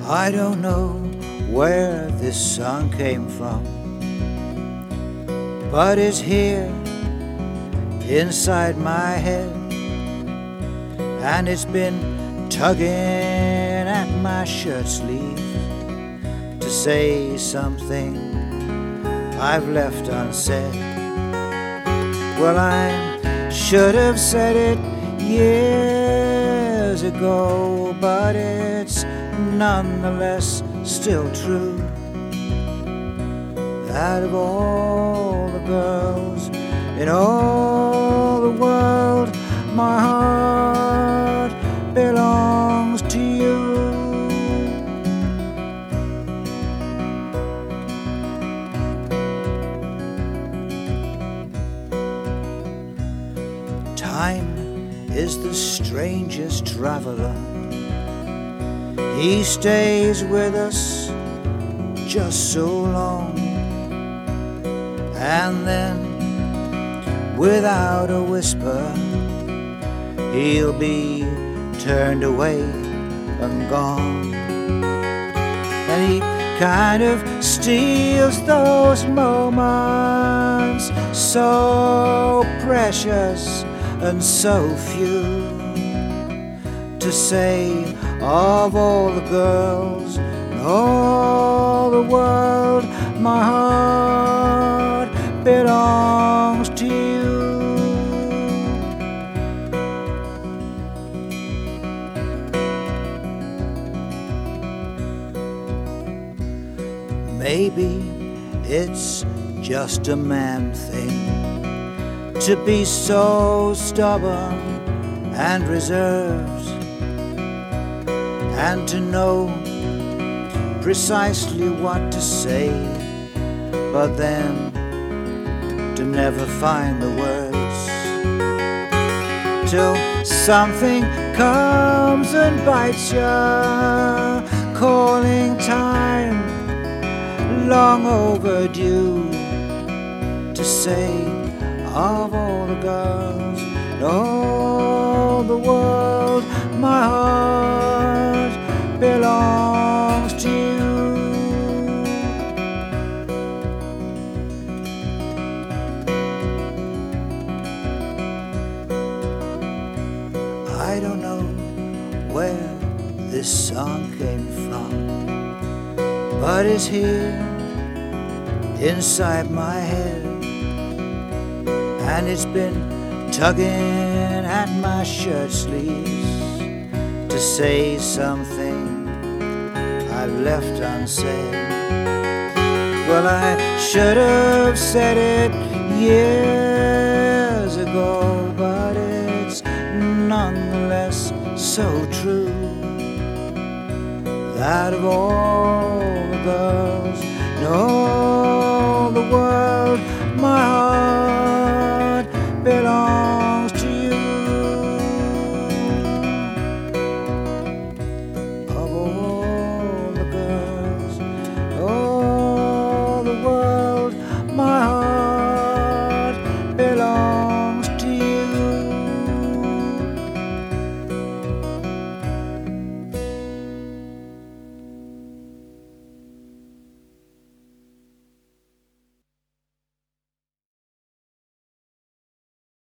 I don't know where this song came from, but it's here inside my head, and it's been tugging at my shirt sleeve to say something I've left unsaid. Well, I should have said it years ago, but it's nonetheless still true that of all the girls in all the world, my heart belongs to you. Time is the strangest traveler. He stays with us just so long, and then without a whisper he'll be turned away and gone. And he kind of steals those moments, so precious and so few, to say of all the girls in all the world, my heart belongs to you. Maybe it's just a man thing to be so stubborn and reserved, and to know precisely what to say, but then to never find the words, till something comes and bites ya, calling time long overdue, to say of all the girls in all the world, my heart belongs to you. I don't know where this song came from, but it's here inside my head, and it's been tugging at my shirt sleeves to say something I've left unsaid. Well, I should have said it years ago, but it's nonetheless so true that of all the girls, no